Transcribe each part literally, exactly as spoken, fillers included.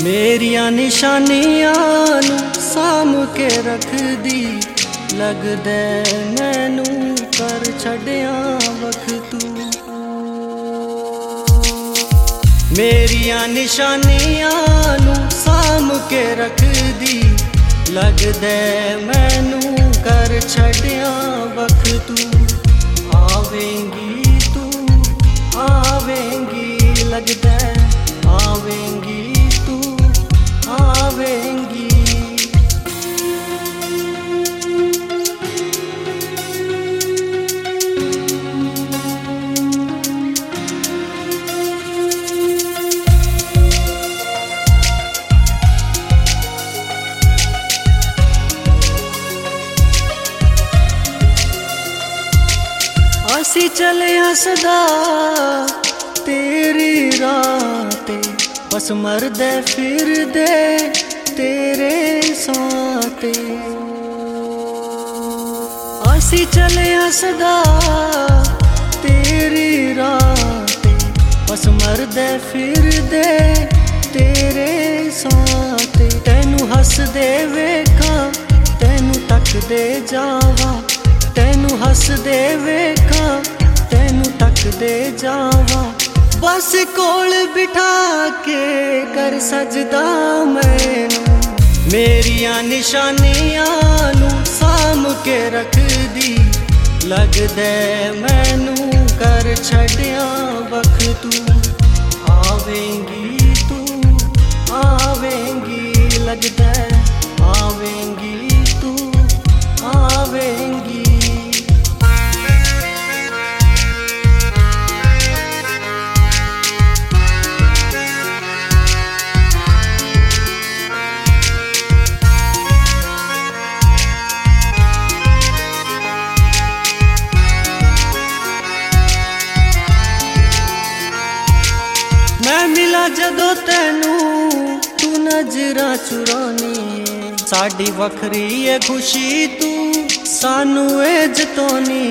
मेरिया निशानियां नू साम के रखदी, लगदे मैनू कर छड्डिया वख तू। मेरिया निशानियां नू साम के रखदी, लगदे मैनू कर छड्डिया वख तू। आवेंगी तू आवेंगी, लगदे आवेंगी तू आवेंगी। असी चले सदा तेरी राते, बस मरदे फिरदे तेरे साथे। असी चले सदा तेरी राते, बस मरदे फिरदे तेरे साथे। तैनू हसदे वेखा तैनू तकदे जावा, तैनू हसदे वेखा तैनू तकदे जावा। बस कोल बिठा के कर सजदा मैनू, मेरिया निशानियां नू साम के रखदी, लगदे मैनू कर छड्डिया वख तू। आवेंगी तू आवेंगी, लगदे आवेंगी तू आवेंगी। मैं मिला जदों तैनू तू नजरा चुरानी, साडी वखरी है खुशी तू सानू ए जतौनी।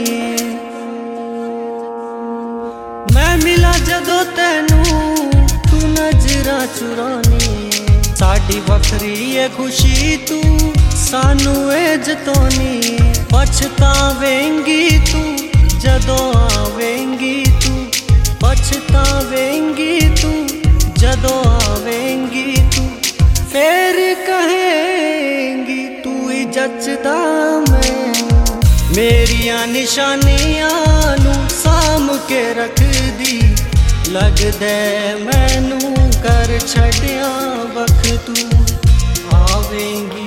मैं मिला जदों तैनू तू नजरा चुरानी, साडी वखरी है खुशी तू सानू ए जतौनी। पछतावेंगी तू जदों आवेंगी तू, पछतावेंगी तू जदों आवेंगी तू। फिर कहेंगी तू ही जचदा मैनू, मेरिया निशानियां नू साम के रखदी, लगदे मैनू कर छड्डिया वख तू। आवेंगी